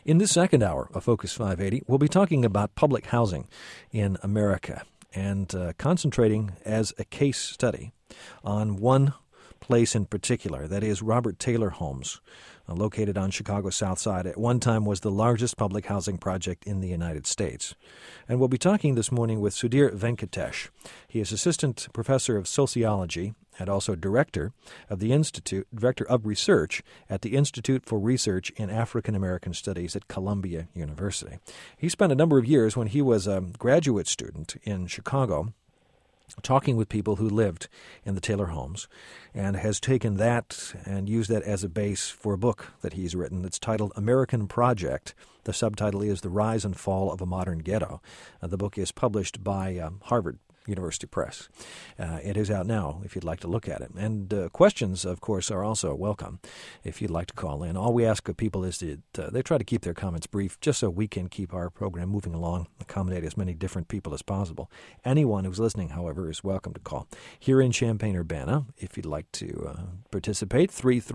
In this second hour of Focus 580, we'll be talking about public housing in America and concentrating as a case study on one place in particular, that is Robert Taylor Homes, located on Chicago's South Side. At one time was the largest public housing project in the United States. And we'll be talking this morning with Sudhir Venkatesh. He is Assistant Professor of Sociology and also Director of Research at the Institute for Research in African American Studies at Columbia University. He spent a number of years when he was a graduate student in Chicago talking with people who lived in the Taylor homes, and has taken that and used that as a base for a book that he's written that's titled American Project. The subtitle is The Rise and Fall of a Modern Ghetto. The book is published by Harvard University Press. It is out now if you'd like to look at it. And questions, of course, are also welcome if you'd like to call in. All we ask of people is that they try to keep their comments brief just so we can keep our program moving along, accommodate as many different people as possible. Anyone who's listening, however, is welcome to call. Here in Champaign-Urbana, if you'd like to participate,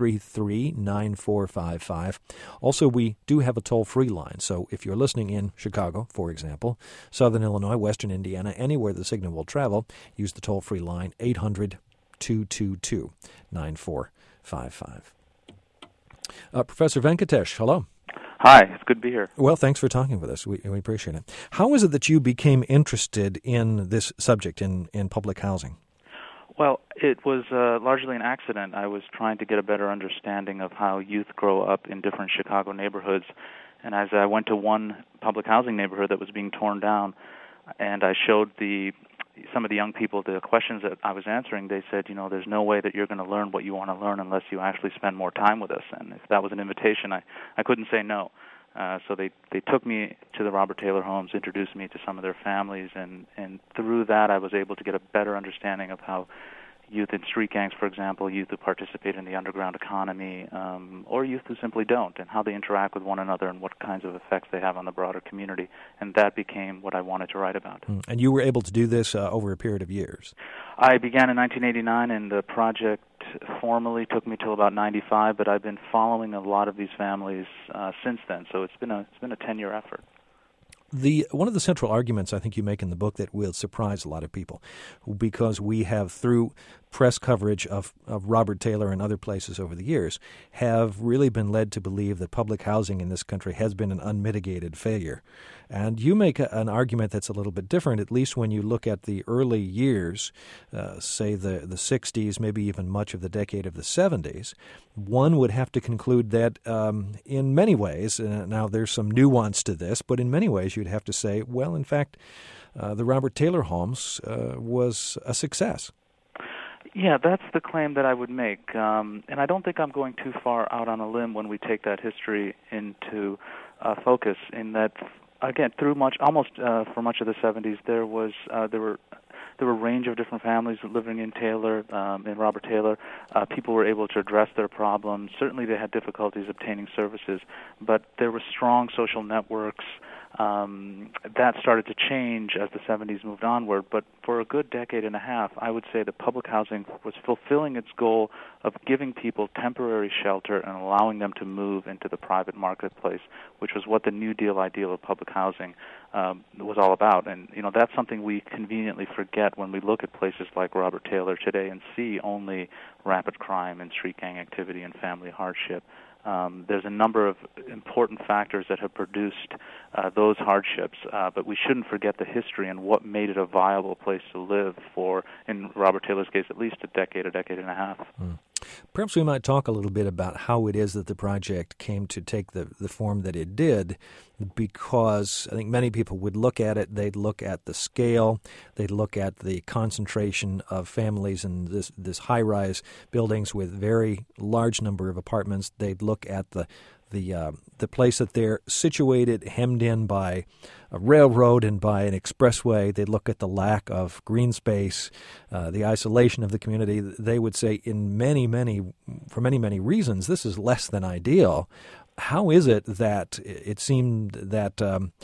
333-9455. Also, we do have a toll-free line. So if you're listening in Chicago, for example, Southern Illinois, Western Indiana, anywhere the signal will travel, use the toll-free line 800-222-9455. Professor Venkatesh, hello. Hi, it's good to be here. Well, thanks for talking with us. We appreciate it. How is it that you became interested in this subject, in public housing? Well, it was largely an accident. I was trying to get a better understanding of how youth grow up in different Chicago neighborhoods. And as I went to one public housing neighborhood that was being torn down, and I showed some of the young people the questions that I was answering, they said, there's no way that you're going to learn what you want to learn unless you actually spend more time with us. And if that was an invitation, I couldn't say no. So they took me to the Robert Taylor homes, introduced me to some of their families, and through that I was able to get a better understanding of how youth in street gangs, for example, youth who participate in the underground economy, or youth who simply don't, and how they interact with one another and what kinds of effects they have on the broader community. And that became what I wanted to write about. And you were able to do this over a period of years? I began in 1989, and the project formally took me till about 95, but I've been following a lot of these families since then, so it's been a 10-year effort. One of the central arguments I think you make in the book that will surprise a lot of people, because we have, through press coverage of Robert Taylor and other places over the years, have really been led to believe that public housing in this country has been an unmitigated failure. And you make an argument that's a little bit different, at least when you look at the early years, say the 60s, maybe even much of the decade of the 70s. One would have to conclude that in many ways, now there's some nuance to this, but in many ways you'd have to say, well, in fact, the Robert Taylor homes was a success. Yeah, that's the claim that I would make. And I don't think I'm going too far out on a limb when we take that history into focus, in that, again, for much of the 70s, there were a range of different families living in Robert Taylor. People were able to address their problems. Certainly they had difficulties obtaining services, but there were strong social networks. That started to change as the 70s moved onward, but for a good decade and a half, I would say that public housing was fulfilling its goal of giving people temporary shelter and allowing them to move into the private marketplace, which was what the New Deal ideal of public housing was all about. And, that's something we conveniently forget when we look at places like Robert Taylor today and see only rapid crime and street gang activity and family hardship. There's a number of important factors that have produced those hardships, but we shouldn't forget the history and what made it a viable place to live for, in Robert Taylor's case, at least a decade and a half. Perhaps we might talk a little bit about how it is that the project came to take the form that it did, because I think many people would look at it, they'd look at the scale, they'd look at the concentration of families in this high-rise buildings with very large number of apartments. They'd look at the place that they're situated, hemmed in by a railroad and by an expressway. They look at the lack of green space, the isolation of the community. They would say, for many reasons, this is less than ideal. How is it that it seemed that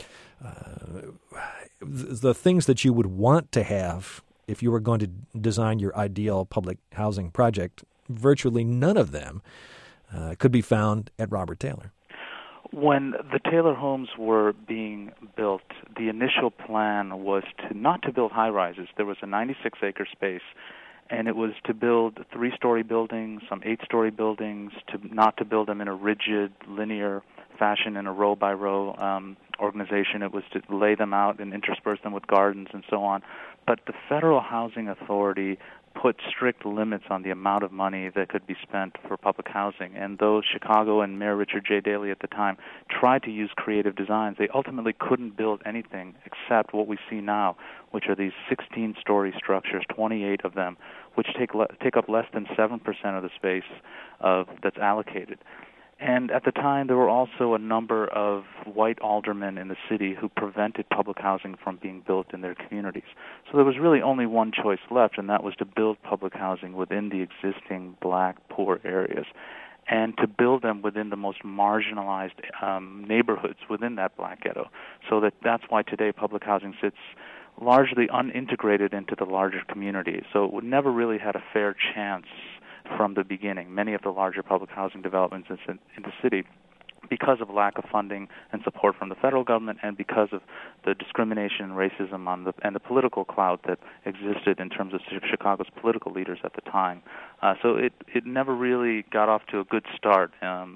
the things that you would want to have if you were going to design your ideal public housing project, virtually none of them could be found at Robert Taylor? When the Taylor homes were being built, the initial plan was not to build high-rises. There was a 96-acre space, and it was to build 3-story buildings, some 8-story buildings, not to build them in a rigid, linear fashion in a row-by-row organization. It was to lay them out and intersperse them with gardens and so on. But the Federal Housing Authority put strict limits on the amount of money that could be spent for public housing. And though Chicago and Mayor Richard J. Daley at the time tried to use creative designs, they ultimately couldn't build anything except what we see now, which are these 16-story structures, 28 of them, which take up less than 7% of the space that's allocated. And at the time, there were also a number of white aldermen in the city who prevented public housing from being built in their communities. So there was really only one choice left, and that was to build public housing within the existing black poor areas and to build them within the most marginalized neighborhoods within that black ghetto. So that's why today public housing sits largely unintegrated into the larger community. So it never really had a fair chance from the beginning. Many of the larger public housing developments in the city, because of lack of funding and support from the federal government and because of the discrimination and racism and the political clout that existed in terms of Chicago's political leaders at the time. So it never really got off to a good start.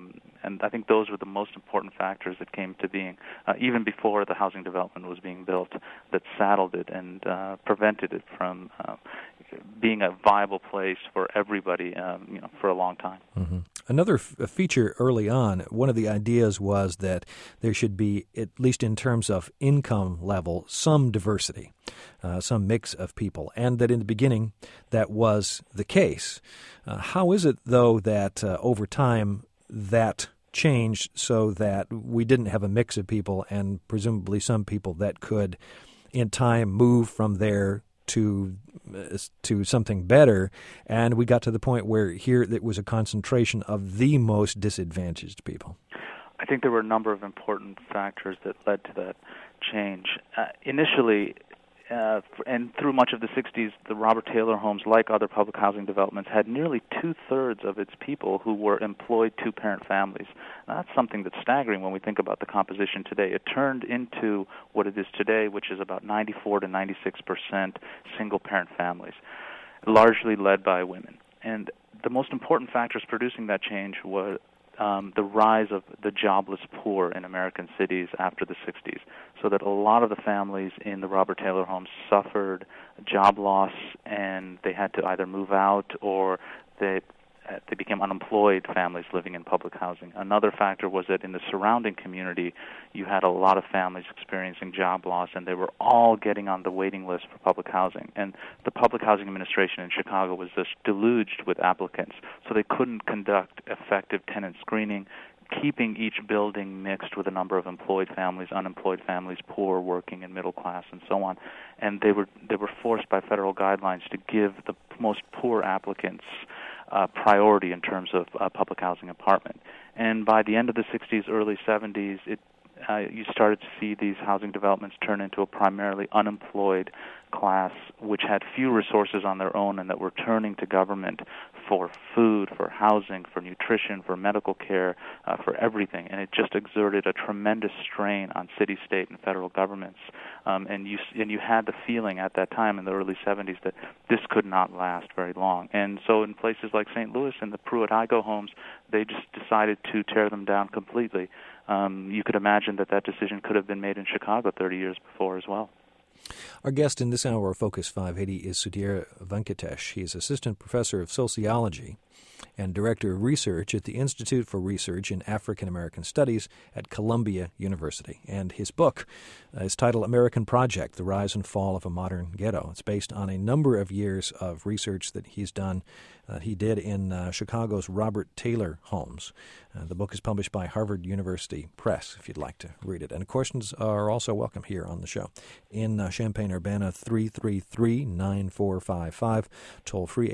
And I think those were the most important factors that came to being, even before the housing development was being built, that saddled it and prevented it from being a viable place for everybody, for a long time. Mm-hmm. Another feature early on, one of the ideas was that there should be, at least in terms of income level, some diversity, some mix of people, and that in the beginning that was the case. How is it, though, that over time that changed so that we didn't have a mix of people and presumably some people that could, in time, move from there to something better, and we got to the point where here it was a concentration of the most disadvantaged people? I think there were a number of important factors that led to that change. Initially, and through much of the 60s, the Robert Taylor homes, like other public housing developments, had nearly 2/3 of its people who were employed two-parent families. Now, that's something that's staggering when we think about the composition today. It turned into what it is today, which is about 94 to 96% single-parent families, largely led by women. And the most important factors producing that change were the rise of the jobless poor in American cities after the 60s, so that a lot of the families in the Robert Taylor homes suffered job loss, and they had to either move out or they became unemployed families living in public housing. Another factor was that in the surrounding community, you had a lot of families experiencing job loss, and they were all getting on the waiting list for public housing. And the Public Housing Administration in Chicago was just deluged with applicants, so they couldn't conduct effective tenant screening, keeping each building mixed with a number of employed families, unemployed families, poor, working, and middle class, and so on. And they were forced by federal guidelines to give the most poor applicants priority in terms of public housing apartment. And by the end of the 60s, early 70s, you started to see these housing developments turn into a primarily unemployed class, which had few resources on their own and that were turning to government for food, for housing, for nutrition, for medical care, for everything. And it just exerted a tremendous strain on city, state, and federal governments. And you had the feeling at that time in the early 70s that this could not last very long. And so in places like St. Louis and the Pruitt-Igoe homes, they just decided to tear them down completely. You could imagine that decision could have been made in Chicago 30 years before as well. Our guest in this hour of Focus 580 is Sudhir Venkatesh. He is Assistant Professor of Sociology and Director of Research at the Institute for Research in African American Studies at Columbia University. And his book is titled American Project, The Rise and Fall of a Modern Ghetto. It's based on a number of years of research that he's done. He did in Chicago's Robert Taylor homes. The book is published by Harvard University Press, if you'd like to read it. And questions are also welcome here on the show. In Champaign-Urbana, 333-9455, toll-free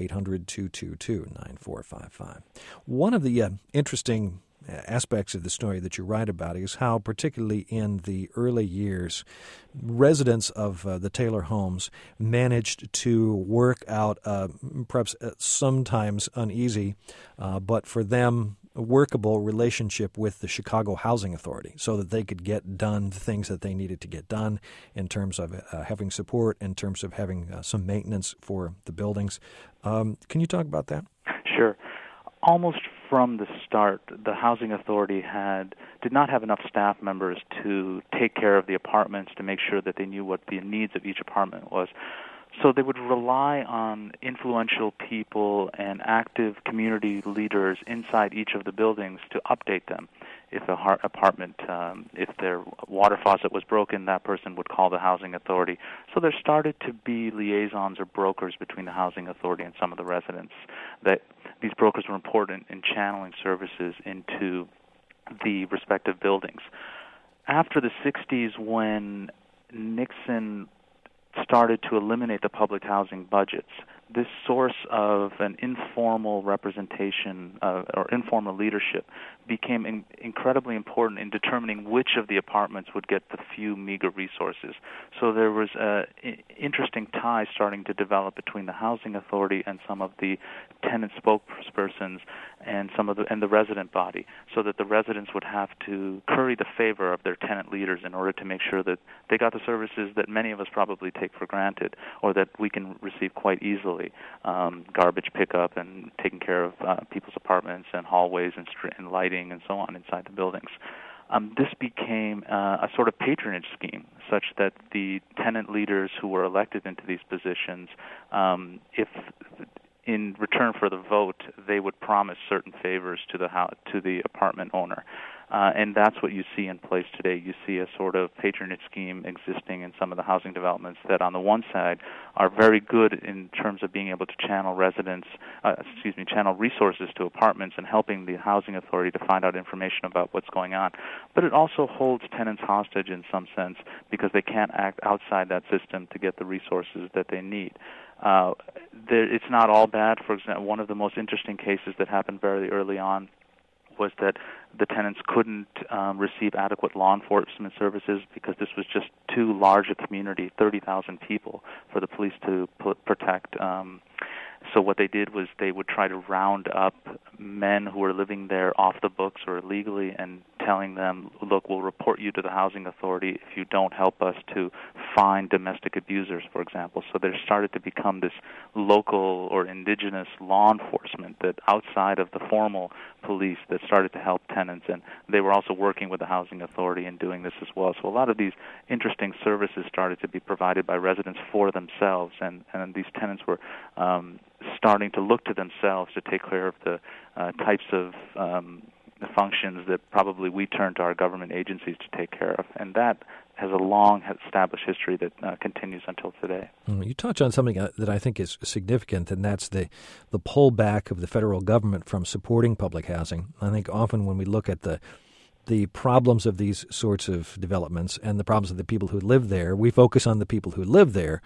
800-222-9455. One of the interesting aspects of the story that you write about is how, particularly in the early years, residents of the Taylor homes managed to work out, perhaps sometimes uneasy, but for them workable relationship with the Chicago Housing Authority so that they could get done the things that they needed to get done in terms of having support, in terms of having some maintenance for the buildings. Can you talk about that? Sure. Almost from the start, the Housing Authority did not have enough staff members to take care of the apartments, to make sure that they knew what the needs of each apartment was. So they would rely on influential people and active community leaders inside each of the buildings to update them. If if their water faucet was broken, that person would call the Housing Authority. So there started to be liaisons or brokers between the Housing Authority and some of the residents. That these brokers were important in channeling services into the respective buildings. After the 60s, when Nixon started to eliminate the public housing budgets, this source of an informal representation or informal leadership became incredibly important in determining which of the apartments would get the few meager resources. So there was an interesting tie starting to develop between the Housing Authority and some of the tenant spokespersons and the resident body, so that the residents would have to curry the favor of their tenant leaders in order to make sure that they got the services that many of us probably take for granted or that we can receive quite easily. Garbage pickup and taking care of people's apartments and hallways and lighting and so on inside the buildings. This became a sort of patronage scheme, such that the tenant leaders who were elected into these positions, if in return for the vote, they would promise certain favors to the apartment owner. And that's what you see in place today. You see a sort of patronage scheme existing in some of the housing developments that on the one side are very good in terms of being able to channel channel resources to apartments and helping the Housing Authority to find out information about what's going on. But it also holds tenants hostage in some sense because they can't act outside that system to get the resources that they need. It's not all bad. For example, one of the most interesting cases that happened very early on was that the tenants couldn't receive adequate law enforcement services because this was just too large a community, 30,000 people, for the police to protect. So what they did was they would try to round up men who were living there off the books or illegally and telling them, look, we'll report you to the Housing Authority if you don't help us to find domestic abusers, for example. So there started to become this local or indigenous law enforcement that outside of the formal police that started to help tenants, and they were also working with the Housing Authority in doing this as well. So a lot of these interesting services started to be provided by residents for themselves, and these tenants were starting to look to themselves to take care of the types of the functions that probably we turn to our government agencies to take care of. And that has a long established history that continues until today. You touch on something that I think is significant, and that's the pullback of the federal government from supporting public housing. I think often when we look at the problems of these sorts of developments and the problems of the people who live there, we focus on the people who live there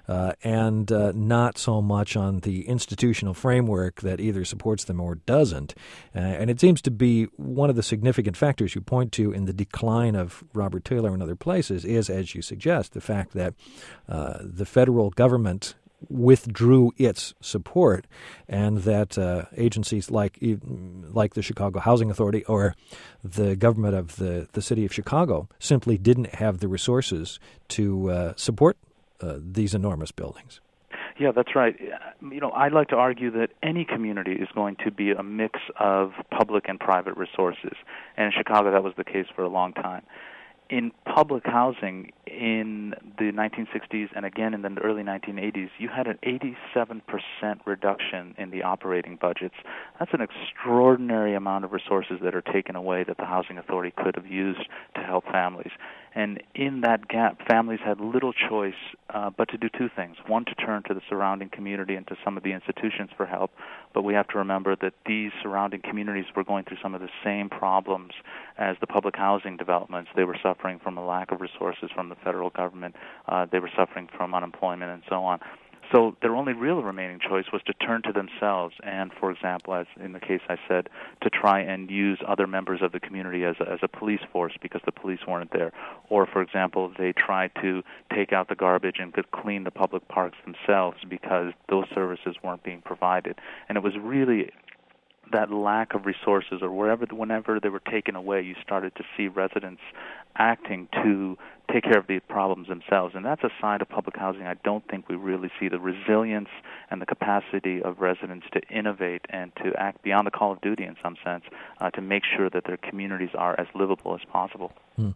and not so much on the institutional framework that either supports them or doesn't. And it seems to be one of the significant factors you point to in the decline of Robert Taylor and other places is, as you suggest, the fact that the federal government withdrew its support, and that agencies like the Chicago Housing Authority or the government of the city of Chicago simply didn't have the resources to support these enormous buildings. Yeah, that's right. I'd like to argue that any community is going to be a mix of public and private resources, and in Chicago that was the case for a long time. In public housing in the 1960s and again in the early 1980s, you had an 87% reduction in the operating budgets. That's an extraordinary amount of resources that are taken away that the Housing Authority could have used to help families. And in that gap, families had little choice but to do two things. One, to turn to the surrounding community and to some of the institutions for help. But we have to remember that these surrounding communities were going through some of the same problems as the public housing developments. They were suffering from a lack of resources from the federal government. They were suffering from unemployment and so on. So their only real remaining choice was to turn to themselves and, for example, as in the case I said, to try and use other members of the community as a police force because the police weren't there. Or, for example, they tried to take out the garbage and clean the public parks themselves because those services weren't being provided. And it was really that lack of resources, or whenever they were taken away, you started to see residents acting to take care of the problems themselves. And that's a side of public housing I don't think we really see, the resilience and the capacity of residents to innovate and to act beyond the call of duty in some sense, to make sure that their communities are as livable as possible.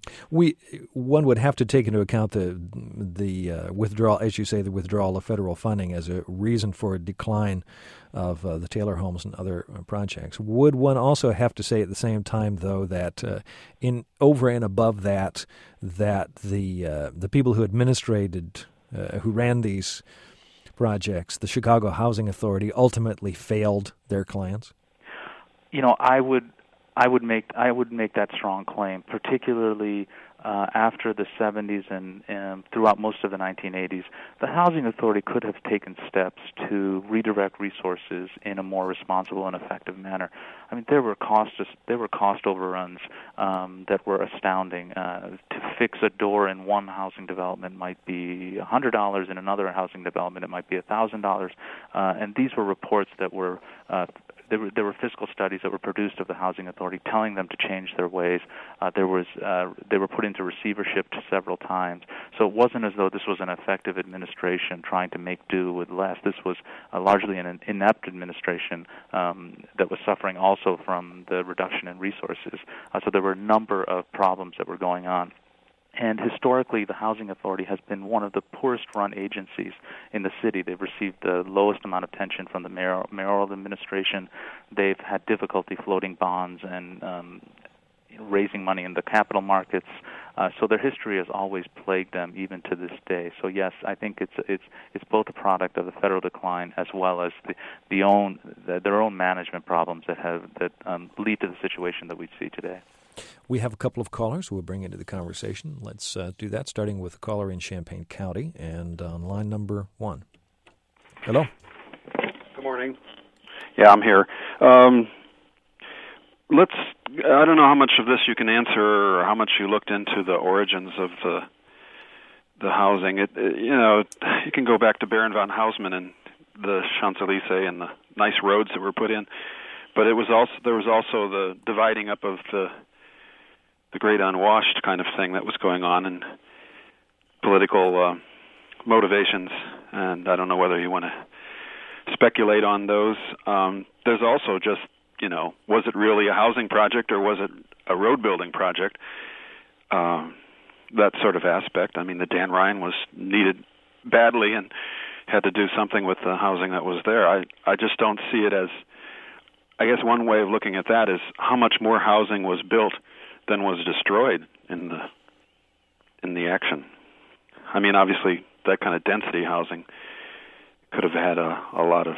One would have to take into account the withdrawal, as you say, the withdrawal of federal funding as a reason for a decline of the Taylor homes and other projects. Would one also have to say at the same time, though, that in over and above that the people who who ran these projects, the Chicago Housing Authority, ultimately failed their clients? I would make that strong claim, particularly after the 70s and throughout most of the 1980s. The Housing Authority could have taken steps to redirect resources in a more responsible and effective manner. I mean, there were cost overruns that were astounding. To fix a door in one housing development might be $100. In another housing development, it might be $1,000. And these were reports that were there were fiscal studies that were produced of the Housing Authority telling them to change their ways. They were put into receivership several times. So it wasn't as though this was an effective administration trying to make do with less. This was largely an inept administration that was suffering also from the reduction in resources. So there were a number of problems that were going on. And historically, the Housing Authority has been one of the poorest-run agencies in the city. They've received the lowest amount of attention from the mayoral administration. They've had difficulty floating bonds and raising money in the capital markets. So their history has always plagued them, even to this day. So yes, I think it's both a product of the federal decline as well as their own management problems that lead to the situation that we see today. We have a couple of callers we'll bring into the conversation. Let's do that, starting with a caller in Champaign County and on line number 1. Hello. Good morning. Yeah, I'm here. I don't know how much of this you can answer or how much you looked into the origins of the housing. You can go back to Baron von Haussmann and the Champs-Élysées and the nice roads that were put in. But there was also the dividing up of the great unwashed kind of thing that was going on, and political motivations, and I don't know whether you want to speculate on those. There's also just, was it really a housing project or was it a road building project? That sort of aspect. I mean, the Dan Ryan was needed badly and had to do something with the housing that was there. I just don't see it as, I guess one way of looking at that is how much more housing was built than was destroyed in the action. I mean, obviously, that kind of density housing could have had a lot of.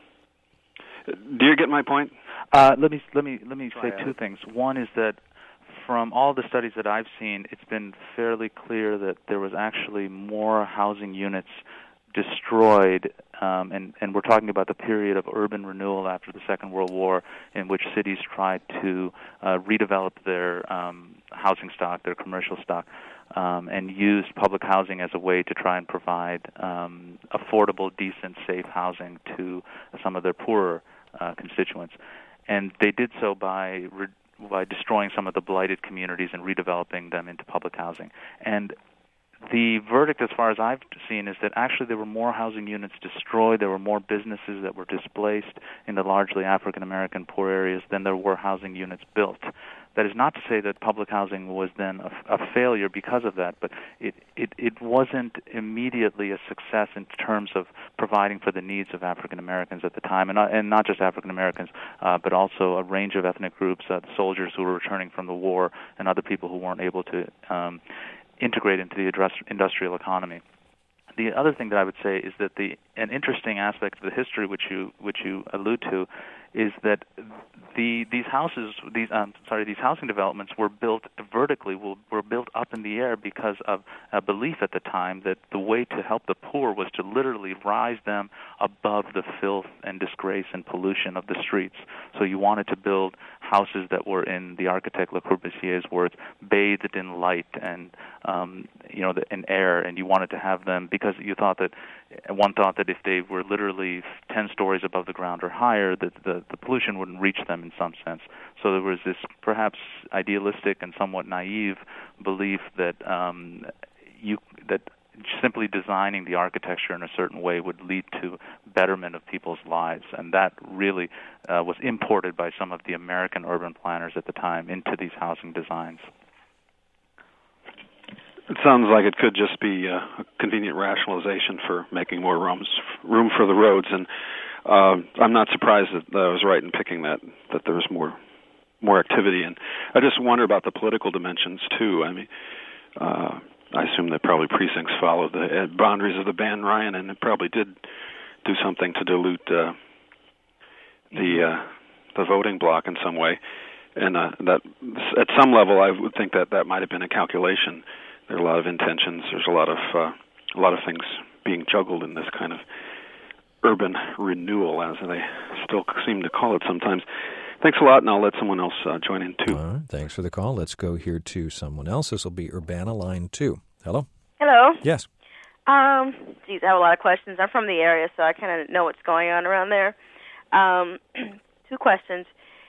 Do you get my point? Let me say two things. One is that from all the studies that I've seen, it's been fairly clear that there was actually more housing units destroyed, and we're talking about the period of urban renewal after the Second World War, in which cities tried to redevelop their housing stock, their commercial stock, and used public housing as a way to try and provide affordable, decent, safe housing to some of their poorer constituents. And they did so by destroying some of the blighted communities and redeveloping them into public housing. And the verdict, as far as I've seen, is that actually there were more housing units destroyed, there were more businesses that were displaced in the largely African-American poor areas than there were housing units built. That is not to say that public housing was then a failure because of that, but it wasn't immediately a success in terms of providing for the needs of African-Americans at the time, and not just African-Americans, but also a range of ethnic groups, soldiers who were returning from the war, and other people who weren't able to integrate into the industrial economy. The other thing that I would say is that an interesting aspect of the history which you allude to is that these housing developments were built vertically, were built up in the air because of a belief at the time that the way to help the poor was to literally rise them above the filth and disgrace and pollution of the streets. So you wanted to build houses that were, in the architect Le Corbusier's words, bathed in light and in air, and you wanted to have them because one thought that if they were literally 10 stories above the ground or higher, that the the pollution wouldn't reach them in some sense. So there was this perhaps idealistic and somewhat naive belief that that simply designing the architecture in a certain way would lead to betterment of people's lives, and that really was imported by some of the American urban planners at the time into these housing designs. It sounds like it could just be a convenient rationalization for making more room for the roads, and I'm not surprised that I was right in picking that there was more activity. And I just wonder about the political dimensions too. I mean, I assume that probably precincts followed the boundaries of the Ban Ryan, and it probably did do something to dilute the voting bloc in some way. And that at some level, I would think that might have been a calculation. There are a lot of intentions. There's a lot of things being juggled in this kind of urban renewal, as they still seem to call it sometimes. Thanks a lot, and I'll let someone else join in, too. All right, thanks for the call. Let's go here to someone else. This will be Urbana, line 2. Hello? Hello. Yes. Geez, I have a lot of questions. I'm from the area, so I kind of know what's going on around there. 2 questions.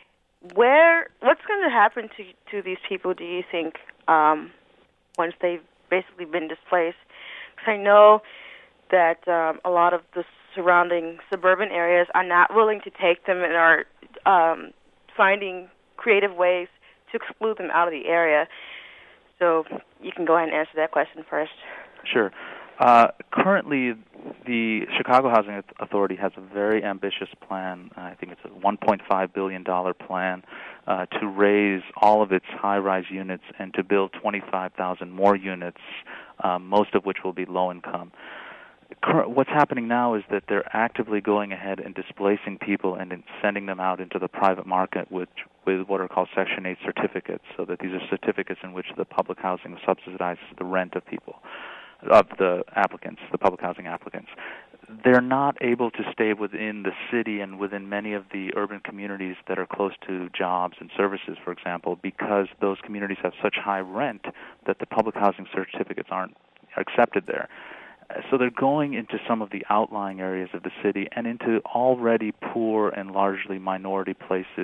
What's going to happen to these people, do you think, once they've basically been displaced? Because I know that a lot of the surrounding suburban areas are not willing to take them and are finding creative ways to exclude them out of the area. So you can go ahead and answer that question first. Sure. Currently, the Chicago Housing Authority has a very ambitious plan. I think it's a $1.5 billion plan to raise all of its high-rise units and to build 25,000 more units, most of which will be low-income. What's happening now is that they're actively going ahead and displacing people and sending them out into the private market with what are called Section 8 certificates, so that these are certificates in which the public housing subsidizes the rent of people, of the applicants, the public housing applicants. They're not able to stay within the city and within many of the urban communities that are close to jobs and services, for example, because those communities have such high rent that the public housing certificates aren't accepted there. So they're going into some of the outlying areas of the city and into already poor and largely minority places,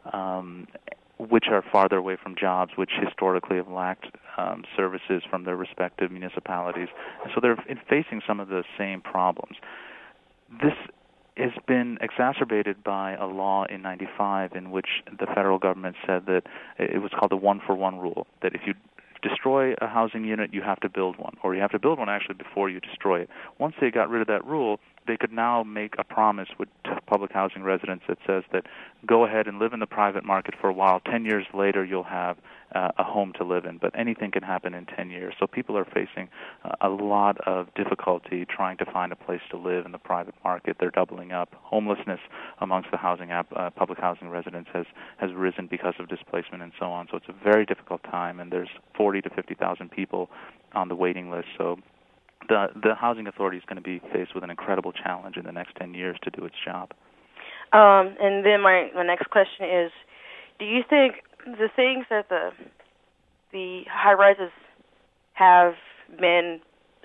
which are farther away from jobs, which historically have lacked services from their respective municipalities. And so they're facing some of the same problems. This has been exacerbated by a law in 95 in which the federal government said that it was called the one-for-one rule, that if you destroy a housing unit, you have to build one, or you have to build one actually before you destroy it. Once they got rid of that rule, they could now make a promise with public housing residents that says that go ahead and live in the private market for a while. 10 years later, you'll have a home to live in, but anything can happen in 10 years. So people are facing a lot of difficulty trying to find a place to live in the private market. They're doubling up. Homelessness amongst the public housing residents has risen because of displacement and so on. So it's a very difficult time, and there's 40 to 50,000 people on the waiting list. So the Housing Authority is going to be faced with an incredible challenge in the next 10 years to do its job. And then my next question is, do you think the things that the high-rises have been,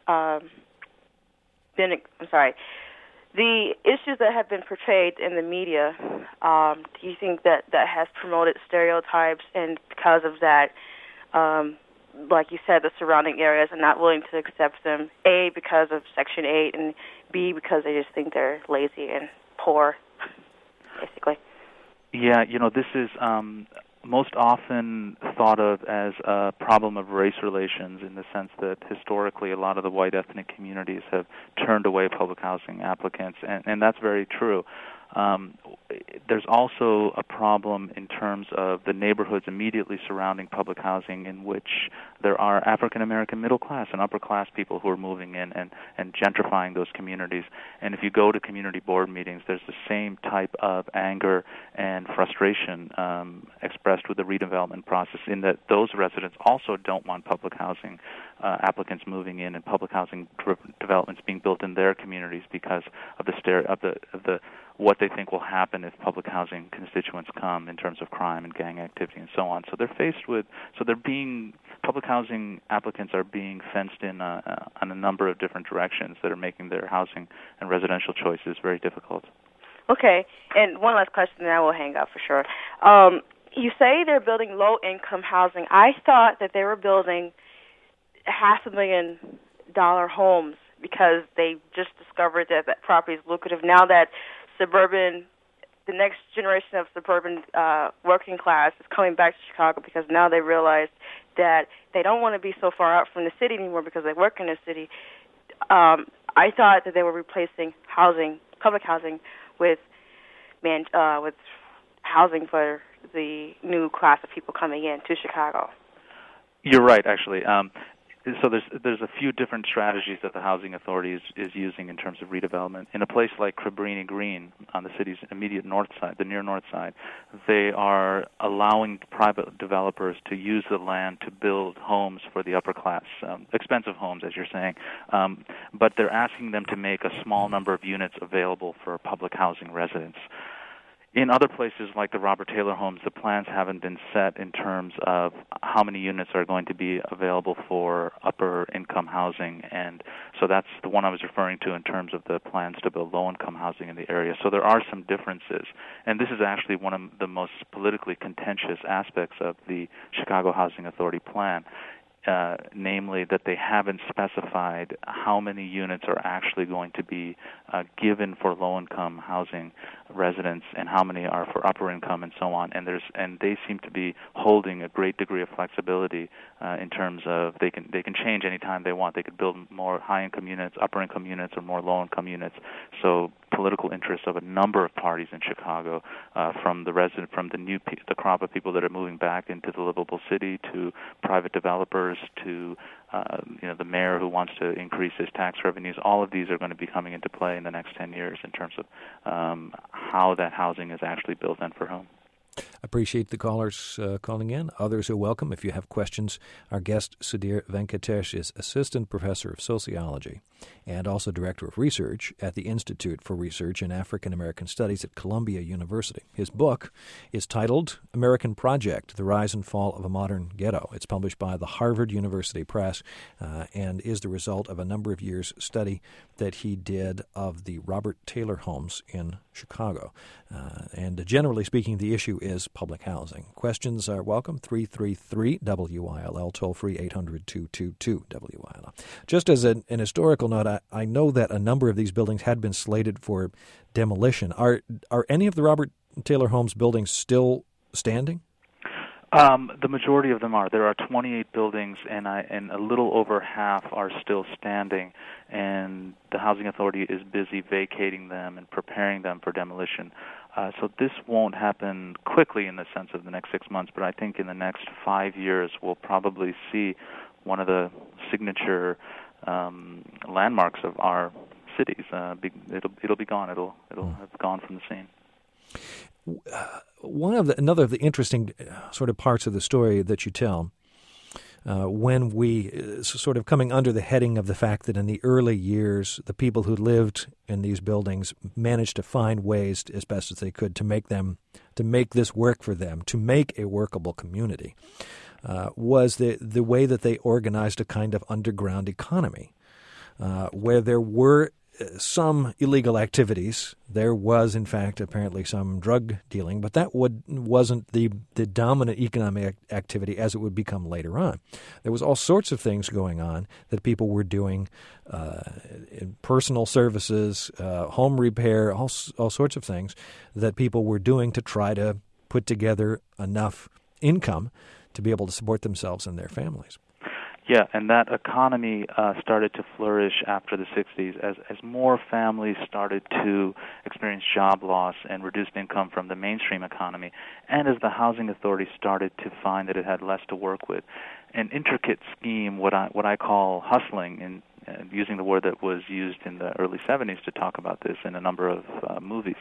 the issues that have been portrayed in the media, do you think that has promoted stereotypes, and because of that, like you said, the surrounding areas are not willing to accept them, A, because of Section 8, and B, because they just think they're lazy and poor, basically? Yeah, this is most often thought of as a problem of race relations, in the sense that historically a lot of the white ethnic communities have turned away public housing applicants, and that's very true. There's also a problem in terms of the neighborhoods immediately surrounding public housing, in which there are African-American middle-class and upper-class people who are moving in and gentrifying those communities. And if you go to community board meetings, there's the same type of anger and frustration expressed with the redevelopment process, in that those residents also don't want public housing applicants moving in and public housing developments being built in their communities because of the what they think will happen if public housing constituents come in terms of crime and gang activity and so on. So public housing applicants are being fenced in on a number of different directions that are making their housing and residential choices very difficult. Okay, and one last question, and I will hang up for sure. You say they're building low-income housing. I thought that they were building $500,000 homes because they just discovered that property is lucrative. Now that the next generation of suburban working class is coming back to Chicago because now they realize that they don't want to be so far out from the city anymore because they work in the city. I thought that they were replacing public housing, with housing for the new class of people coming in to Chicago. You're right, actually. So there's a few different strategies that the Housing Authority is using in terms of redevelopment. In a place like Cabrini Green on the city's immediate north side, the near north side, they are allowing private developers to use the land to build homes for the upper class, expensive homes, as you're saying. But they're asking them to make a small number of units available for public housing residents. In other places like the Robert Taylor homes, the plans haven't been set in terms of how many units are going to be available for upper-income housing, and so that's the one I was referring to in terms of the plans to build low-income housing in the area. So there are some differences, and this is actually one of the most politically contentious aspects of the Chicago Housing Authority plan. Namely that they haven't specified how many units are actually going to be given for low-income housing residents and how many are for upper income and so on. And they seem to be holding a great degree of flexibility in terms of they can change any time they want. They could build more high-income units, upper-income units, or more low-income units. So political interests of a number of parties in Chicago, from the crop of people that are moving back into the livable city to private developers to the mayor who wants to increase his tax revenues. All of these are going to be coming into play in the next 10 years in terms of how that housing is actually built and for whom. Appreciate the callers calling in. Others are welcome if you have questions. Our guest, Sudhir Venkatesh, is Assistant Professor of Sociology and also Director of Research at the Institute for Research in African American Studies at Columbia University. His book is titled American Project, The Rise and Fall of a Modern Ghetto. It's published by the Harvard University Press and is the result of a number of years' study that he did of the Robert Taylor homes in Chicago. And generally speaking, the issue is public housing. Questions are welcome. 333-WILL, toll-free 800-222-WILL. Just as an historical note, I know that a number of these buildings had been slated for demolition. Are any of the Robert Taylor homes buildings still standing? The majority of them are. There are 28 buildings, and a little over half are still standing, and the Housing Authority is busy vacating them and preparing them for demolition. So this won't happen quickly in the sense of the next 6 months, but I think in the next 5 years we'll probably see one of the signature landmarks of our cities. It'll be gone. It'll have gone from the scene. Another of the interesting sort of parts of the story that you tell, when we sort of coming under the heading of the fact that in the early years, the people who lived in these buildings managed to find ways as best as they could to make this work for them, to make a workable community, was the way that they organized a kind of underground economy, where there were some illegal activities. There was, in fact, apparently some drug dealing, but that wasn't the dominant economic activity as it would become later on. There was all sorts of things going on that people were doing, in personal services, home repair, all sorts of things that people were doing to try to put together enough income to be able to support themselves and their families. Yeah, and that economy started to flourish after the 60s as more families started to experience job loss and reduced income from the mainstream economy, and as the Housing Authority started to find that it had less to work with. An intricate scheme, what I call hustling, using the word that was used in the early 70s to talk about this in a number of movies,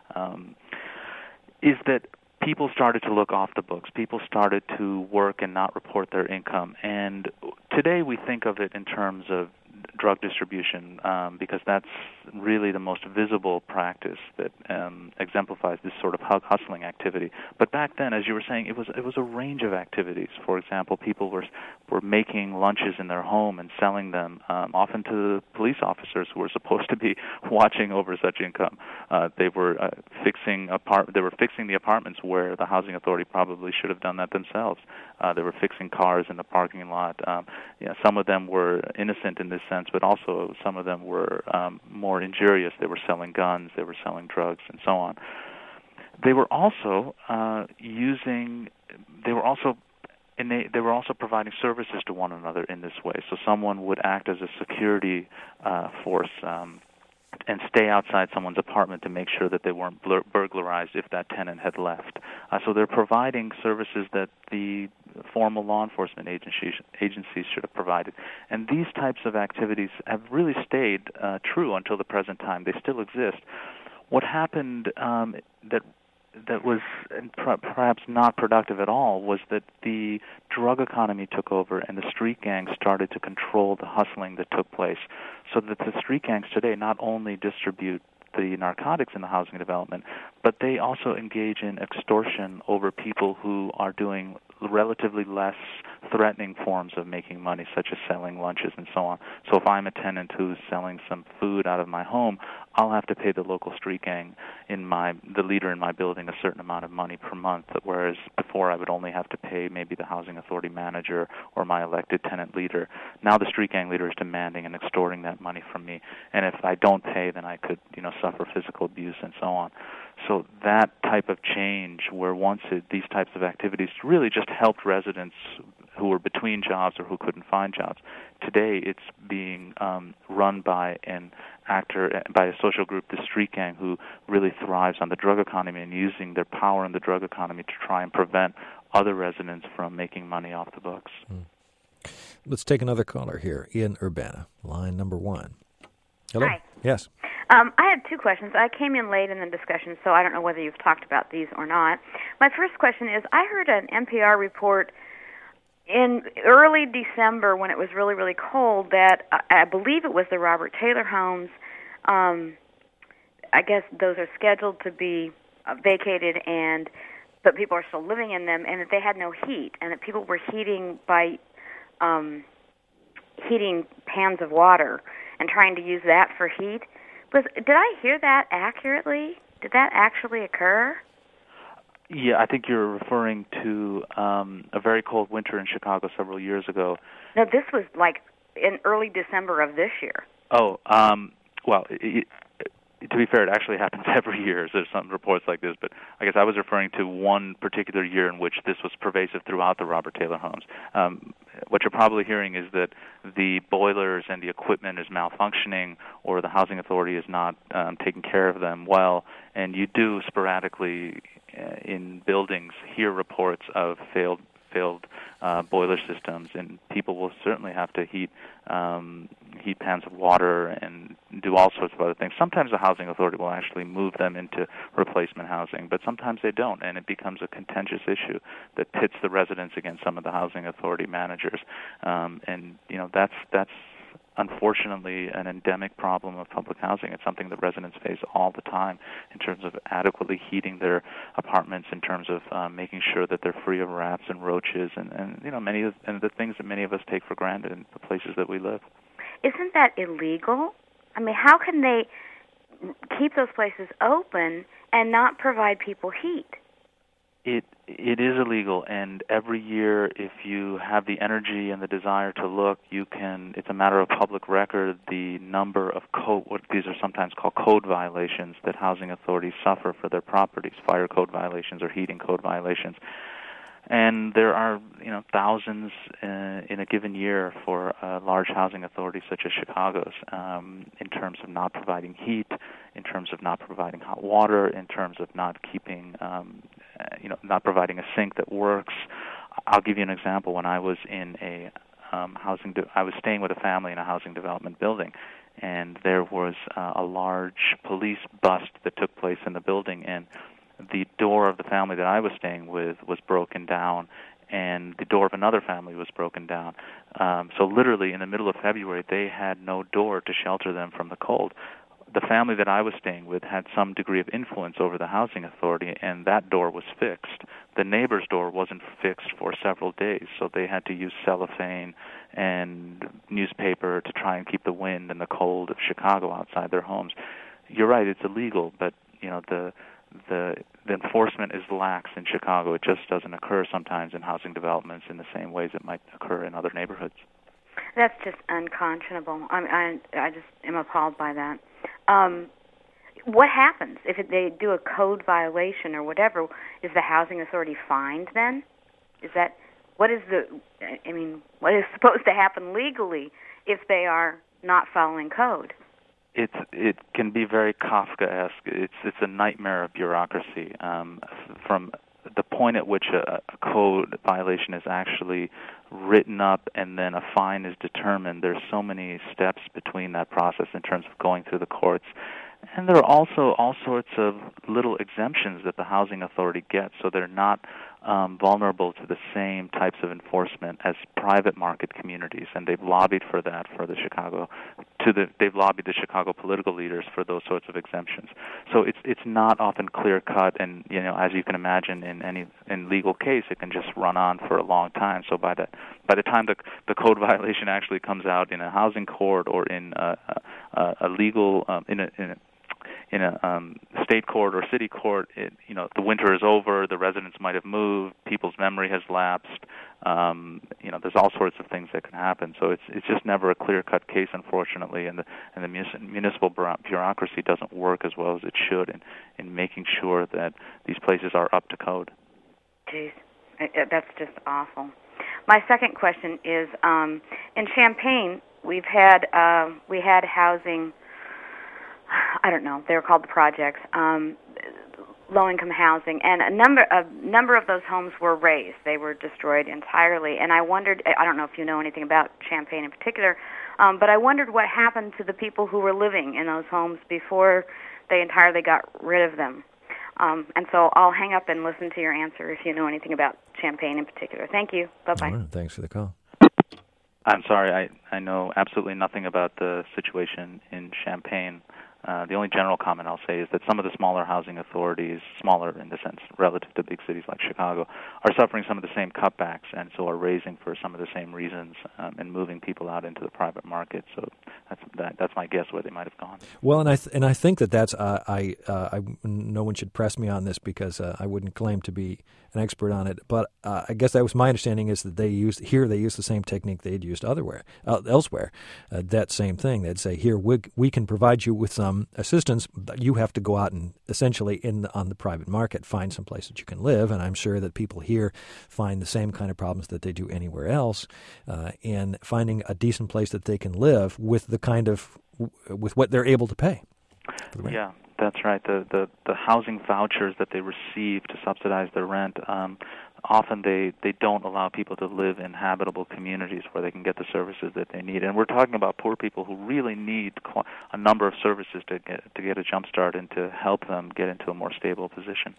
is that people started to look off the books. People started to work and not report their income. And today we think of it in terms of drug distribution, because that's really the most visible practice that exemplifies this sort of hustling activity. But back then, as you were saying, it was a range of activities. For example, people were making lunches in their home and selling them, often to police officers who were supposed to be watching over such income. They were fixing the apartments where the housing authority probably should have done that themselves. They were fixing cars in the parking lot. Some of them were innocent in this sense, but also some of them were more injurious. They were selling guns, they were selling drugs, and so on. They were also providing services to one another in this way. So someone would act as a security force and stay outside someone's apartment to make sure that they weren't burglarized if that tenant had left. So they're providing services that the formal law enforcement agencies should have provided. And these types of activities have really stayed true until the present time. They still exist. What happened that was perhaps not productive at all was that the drug economy took over and the street gangs started to control the hustling that took place, so that the street gangs today not only distribute the narcotics in the housing development, but they also engage in extortion over people who are doing relatively less threatening forms of making money, such as selling lunches and so on. So if I'm a tenant who's selling some food out of my home, I'll have to pay the local street gang, the leader in my building, a certain amount of money per month, whereas before I would only have to pay maybe the housing authority manager or my elected tenant leader. Now the street gang leader is demanding and extorting that money from me, and if I don't pay, then I could suffer physical abuse and so on. So that type of change, where once these types of activities really just helped residents who were between jobs or who couldn't find jobs, today it's being run by a social group, the street gang, who really thrives on the drug economy and using their power in the drug economy to try and prevent other residents from making money off the books. Let's take another caller here in Urbana, line number 1. Hello? Hi. Yes. I had two questions. I came in late in the discussion, so I don't know whether you've talked about these or not. My first question is, I heard an NPR report in early December when it was really, really cold that I believe it was the Robert Taylor homes. I guess those are scheduled to be vacated, but people are still living in them, and that they had no heat, and that people were heating by heating pans of water and trying to use that for heat. Did I hear that accurately? Did that actually occur? Yeah, I think you're referring to a very cold winter in Chicago several years ago. No, this was like in early December of this year. Oh, well, to be fair, it actually happens every year. There's some reports like this, but I guess I was referring to one particular year in which this was pervasive throughout the Robert Taylor homes. What you're probably hearing is that the boilers and the equipment is malfunctioning, or the housing authority is not taking care of them well, and you do sporadically in buildings hear reports of failed boiler systems, and people will certainly have to heat pans of water and do all sorts of other things. Sometimes the housing authority will actually move them into replacement housing, but sometimes they don't, and it becomes a contentious issue that pits the residents against some of the housing authority managers. And that's unfortunately an endemic problem of public housing. It's something that residents face all the time in terms of adequately heating their apartments, in terms of making sure that they're free of rats and roaches and many of the things that many of us take for granted in the places that we live. Isn't that illegal? I mean, how can they keep those places open and not provide people heat? It is illegal, and every year, if you have the energy and the desire to look, you can. It's a matter of public record the number of what these are sometimes called code violations that housing authorities suffer for their properties, fire code violations or heating code violations. And there are, thousands in a given year for a large housing authority such as Chicago's, in terms of not providing heat, in terms of not providing hot water, in terms of not keeping, not providing a sink that works. I'll give you an example. When I was in I was staying with a family in a housing development building, and there was a large police bust that took place in the building, and the door of the family that I was staying with was broken down, and the door of another family was broken down. So literally in the middle of February, they had no door to shelter them from the cold. The family that I was staying with had some degree of influence over the housing authority, and that door was fixed. The neighbor's door wasn't fixed for several days, so they had to use cellophane and newspaper to try and keep the wind and the cold of Chicago outside their homes. You're right, it's illegal, but the enforcement is lax in Chicago. It just doesn't occur sometimes in housing developments in the same ways it might occur in other neighborhoods. That's just unconscionable. I just am appalled by that. What happens if they do a code violation or whatever? Is the housing authority fined then? What is supposed to happen legally if they are not following code? It can be very Kafkaesque. It's a nightmare of bureaucracy. From the point at which a code violation is actually written up and then a fine is determined, there's so many steps between that process in terms of going through the courts. And there are also all sorts of little exemptions that the housing authority gets, so they're not vulnerable to the same types of enforcement as private market communities. And they've lobbied for that for they've lobbied the Chicago political leaders for those sorts of exemptions. So it's not often clear cut, and as you can imagine, in legal case, it can just run on for a long time. So by the time the code violation actually comes out in a housing court or in a legal in a state court or city court, the winter is over, the residents might have moved, people's memory has lapsed. There's all sorts of things that can happen. So it's just never a clear-cut case, unfortunately, and the municipal bureaucracy doesn't work as well as it should in making sure that these places are up to code. Jeez, that's just awful. My second question is, in Champaign, we had housing. I don't know. They were called the projects, low-income housing, and a number of those homes were razed. They were destroyed entirely. And I wondered, I don't know if you know anything about Champaign in particular, but I wondered what happened to the people who were living in those homes before they entirely got rid of them. And so I'll hang up and listen to your answer if you know anything about Champaign in particular. Thank you. Bye-bye. All right, thanks for the call. I'm sorry, I know absolutely nothing about the situation in Champaign. The only general comment I'll say is that some of the smaller housing authorities, smaller in the sense relative to big cities like Chicago, are suffering some of the same cutbacks and so are raising for some of the same reasons and moving people out into the private market. So that's my guess where they might have gone. Well, and I think that's no one should press me on this because I wouldn't claim to be an expert on it, but I guess that was my understanding is that they used the same technique they had used elsewhere. That same thing. They'd say, here, we can provide you with some assistance, but you have to go out and essentially on the private market find some place that you can live. And I'm sure that people here find the same kind of problems that they do anywhere else in finding a decent place that they can live with with what they're able to pay. Yeah. That's right. The housing vouchers that they receive to subsidize their rent, often they don't allow people to live in habitable communities where they can get the services that they need. And we're talking about poor people who really need a number of services to get a jump start and to help them get into a more stable position.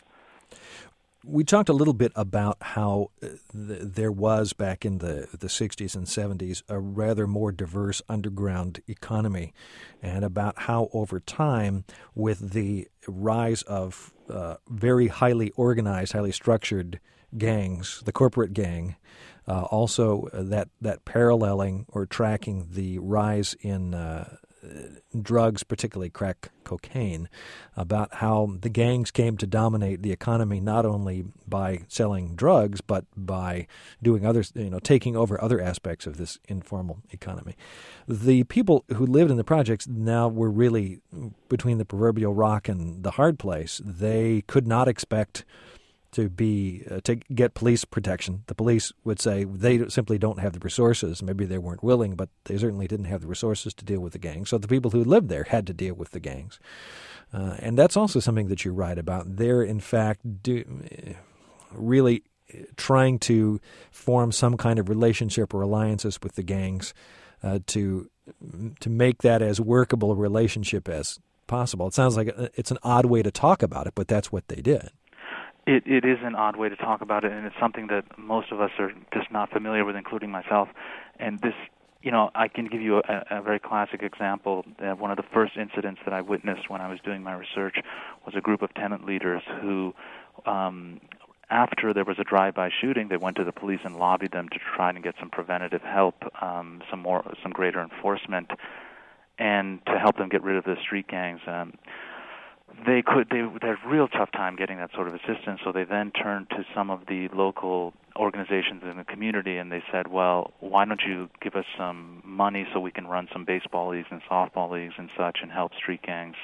We talked a little bit about how there was back in the 60s and 70s a rather more diverse underground economy, and about how over time, with the rise of very highly organized, highly structured gangs, the corporate gang, also that paralleling or tracking the rise in drugs, particularly crack cocaine, about how the gangs came to dominate the economy not only by selling drugs but by doing others, taking over other aspects of this informal economy. The people who lived in the projects now were really between the proverbial rock and the hard place. They could not expect to get police protection. The police would say they simply don't have the resources. Maybe they weren't willing, but they certainly didn't have the resources to deal with the gangs. So the people who lived there had to deal with the gangs. And that's also something that you write about. They're, in fact, really trying to form some kind of relationship or alliances with the gangs to make that as workable a relationship as possible. It sounds like it's an odd way to talk about it, but that's what they did. It is an odd way to talk about it, and it's something that most of us are just not familiar with, including myself. And this, I can give you a very classic example. One of the first incidents that I witnessed when I was doing my research was a group of tenant leaders who, after there was a drive-by shooting, they went to the police and lobbied them to try and get some preventative help, some greater enforcement, and to help them get rid of the street gangs. They had a real tough time getting that sort of assistance, so they then turned to some of the local organizations in the community, and they said, well, why don't you give us some money so we can run some baseball leagues and softball leagues and such and help street gangs,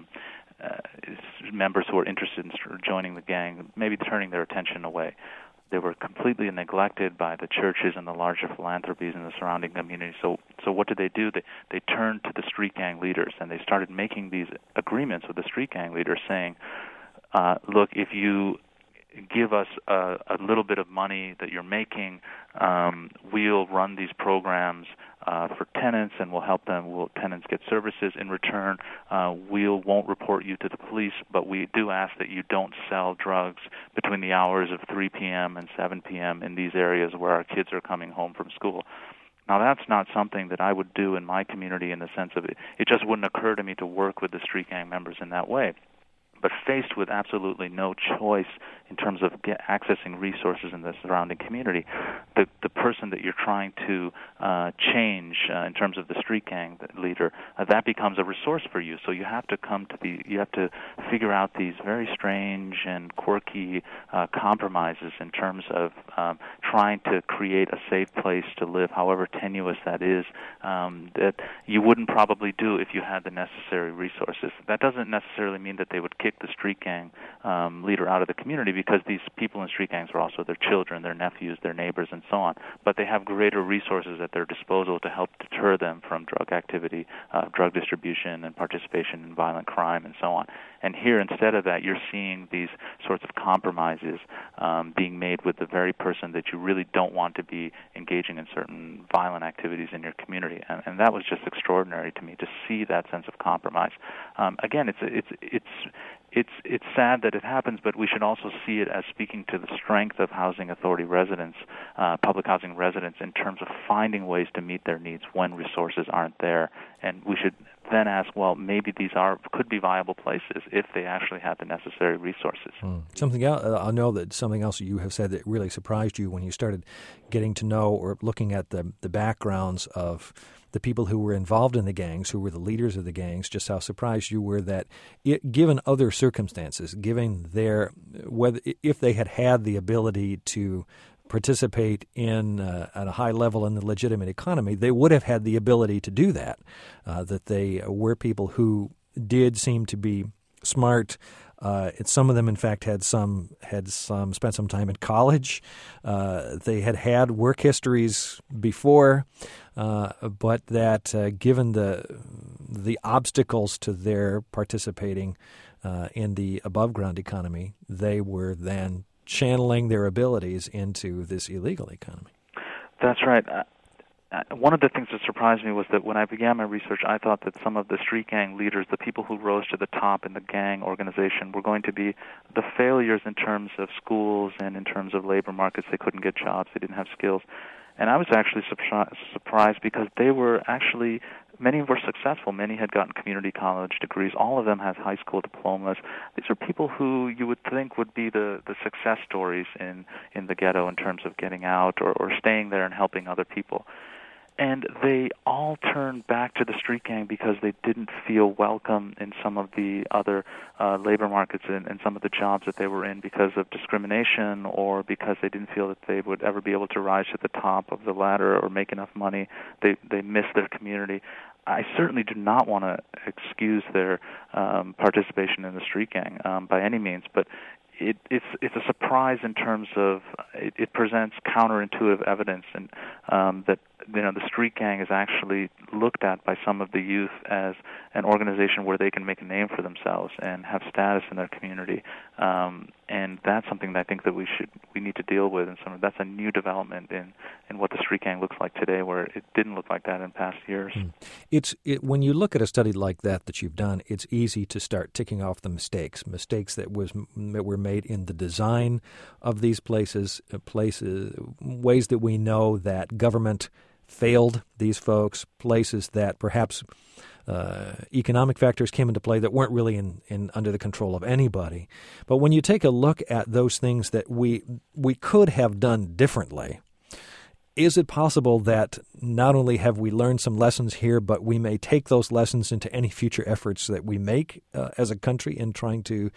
members who are interested in joining the gang, maybe turning their attention away. They were completely neglected by the churches and the larger philanthropies in the surrounding community. So what did they do? They turned to the street gang leaders, and they started making these agreements with the street gang leaders saying, look, if you give us a little bit of money that you're making, we'll run these programs for tenants, and we'll help them. Tenants get services in return. We won't report you to the police, but we do ask that you don't sell drugs between the hours of 3 p.m. and 7 p.m. in these areas where our kids are coming home from school. Now, that's not something that I would do in my community in the sense of it just wouldn't occur to me to work with the street gang members in that way. But faced with absolutely no choice in terms of accessing resources in the surrounding community, the person that you're trying to change in terms of the street gang leader, that becomes a resource for you. So you have to figure out these very strange and quirky compromises in terms of trying to create a safe place to live, however tenuous that is, that you wouldn't probably do if you had the necessary resources. That doesn't necessarily mean that they would kick the street gang leader out of the community, because these people in street gangs are also their children, their nephews, their neighbors, and so on. But they have greater resources at their disposal to help deter them from drug activity, drug distribution, and participation in violent crime, and so on. And here, instead of that, you're seeing these sorts of compromises being made with the very person that you really don't want to be engaging in certain violent activities in your community. And that was just extraordinary to me to see that sense of compromise. Again, it's sad that it happens, but we should also see it as speaking to the strength of housing authority residents, public housing residents, in terms of finding ways to meet their needs when resources aren't there. And we should then ask, well, maybe these could be viable places if they actually have the necessary resources. Something else, I know that something else you have said that really surprised you when you started getting to know or looking at the backgrounds of the people who were involved in the gangs, who were the leaders of the gangs, just how surprised you were that given other circumstances, given if they had the ability to participate in at a high level in the legitimate economy, they would have had the ability to do that, that they were people who did seem to be smart. Some of them, in fact, had spent some time in college. They had work histories before, but that given the obstacles to their participating in the above ground economy, they were then channeling their abilities into this illegal economy. That's right. One of the things that surprised me was that when I began my research, I thought that some of the street gang leaders, the people who rose to the top in the gang organization, were going to be the failures in terms of schools and in terms of labor markets. They couldn't get jobs. They didn't have skills. And I was actually surprised because many were successful. Many had gotten community college degrees. All of them had high school diplomas. These are people who you would think would be the success stories in the ghetto in terms of getting out or staying there and helping other people. And they all turned back to the street gang because they didn't feel welcome in some of the other labor markets and some of the jobs that they were in because of discrimination, or because they didn't feel that they would ever be able to rise to the top of the ladder or make enough money. They missed their community. I certainly do not want to excuse their participation in the street gang by any means, but it's a surprise in terms of it presents counterintuitive evidence and that the street gang is actually looked at by some of the youth as an organization where they can make a name for themselves and have status in their community. And that's something that I think that we need to deal with. And that's a new development in what the street gang looks like today, where it didn't look like that in past years. When you look at a study like that you've done, it's easy to start ticking off the mistakes that were made in the design of these places, ways that we know that government failed these folks, places that perhaps economic factors came into play that weren't really in under the control of anybody. But when you take a look at those things that we could have done differently, is it possible that not only have we learned some lessons here, but we may take those lessons into any future efforts that we make as a country in trying to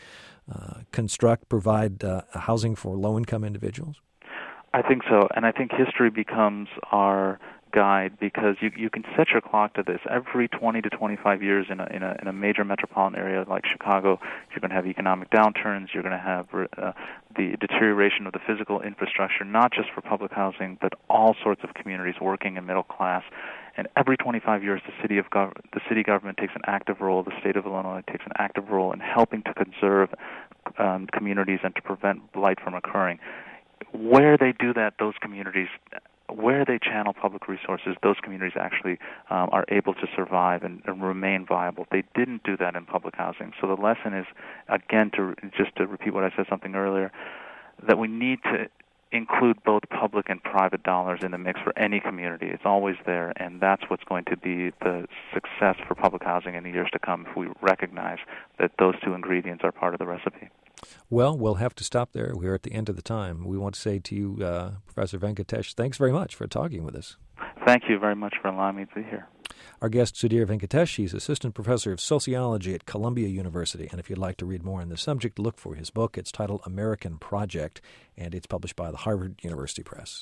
provide housing for low-income individuals? I think so, and I think history becomes our guide, because you can set your clock to this. Every 20 to 25 years in a major metropolitan area like Chicago, you're going to have economic downturns. You're going to have the deterioration of the physical infrastructure, not just for public housing, but all sorts of communities, working and middle class. And every 25 years, the city government takes an active role. The state of Illinois takes an active role in helping to conserve communities and to prevent blight from occurring. Where they do that, those communities, where they channel public resources, those communities actually are able to survive and remain viable. They didn't do that in public housing. So the lesson is, again, to repeat what I said something earlier, that we need to include both public and private dollars in the mix for any community. It's always there, and that's what's going to be the success for public housing in the years to come, if we recognize that those two ingredients are part of the recipe. Well, we'll have to stop there. We're at the end of the time. We want to say to you, Professor Venkatesh, thanks very much for talking with us. Thank you very much for allowing me to be here. Our guest, Sudhir Venkatesh, he's Assistant Professor of Sociology at Columbia University. And if you'd like to read more on the subject, look for his book. It's titled American Project, and it's published by the Harvard University Press.